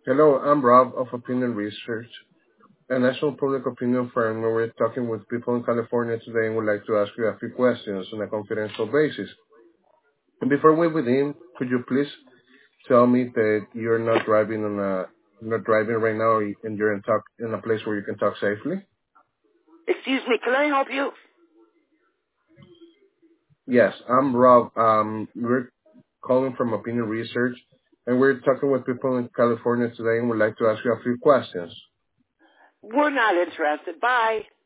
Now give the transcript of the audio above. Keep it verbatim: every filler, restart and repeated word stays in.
Hello, I'm Rob of Opinion Research, a national public opinion firm where we're talking with people in California today and would like to ask you a few questions on a confidential basis. And before we begin, could you please tell me that you're not driving on a not driving right now and you're in talk in a place where you can talk safely? Excuse me, can I help you? Yes, I'm Rob. Um, we're calling from Opinion Research, and we're talking with people in California today and would like to ask you a few questions. We're not interested. Bye.